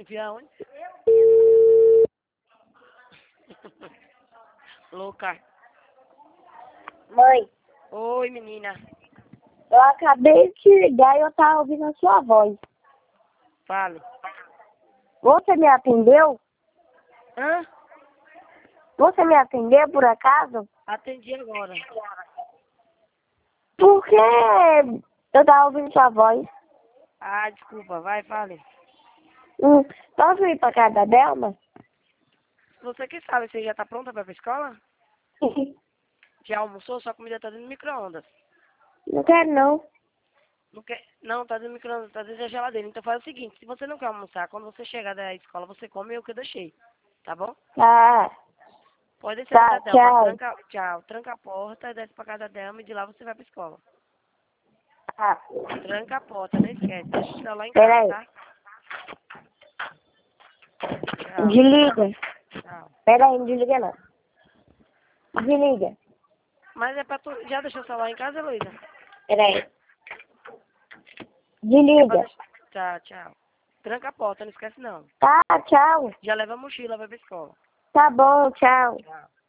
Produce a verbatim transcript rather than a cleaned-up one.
Enfiar onde? Louca. Mãe, Oi, menina. eu acabei de te ligar e eu tava ouvindo a sua voz. Fale. Você me atendeu? Hã? Você me atendeu por acaso? Atendi agora. Porque eu tava ouvindo sua voz. Ah, desculpa. Vai, fale. Hum, posso ir pra casa da Delma? Você que sabe, você já tá pronta pra ir pra escola? Já almoçou? Sua comida tá dentro do micro-ondas. Não quero não. Não, quer... não, tá dentro do micro-ondas, tá dentro da geladeira. Então faz o seguinte, se você não quer almoçar, quando você chegar da escola, você come o que eu deixei. Tá bom? Tá, Pode descer na tá, casa dela, tchau. tranca, tchau, tranca a porta, desce pra casa dela e de lá você vai pra escola. Tá. Tranca a porta, não esquece, deixa o celular em casa, Peraí, tá? Tchau, desliga. tchau. Peraí, não desliga não. Desliga. Mas é pra tu... Já deixou o celular em casa, Luísa? Peraí. É pra Desliga. deixar... Tchau, tchau. Tranca a porta, não esquece não. Tá, tchau. Já leva a mochila, vai pra escola. Tá bom, tchau. Tchau.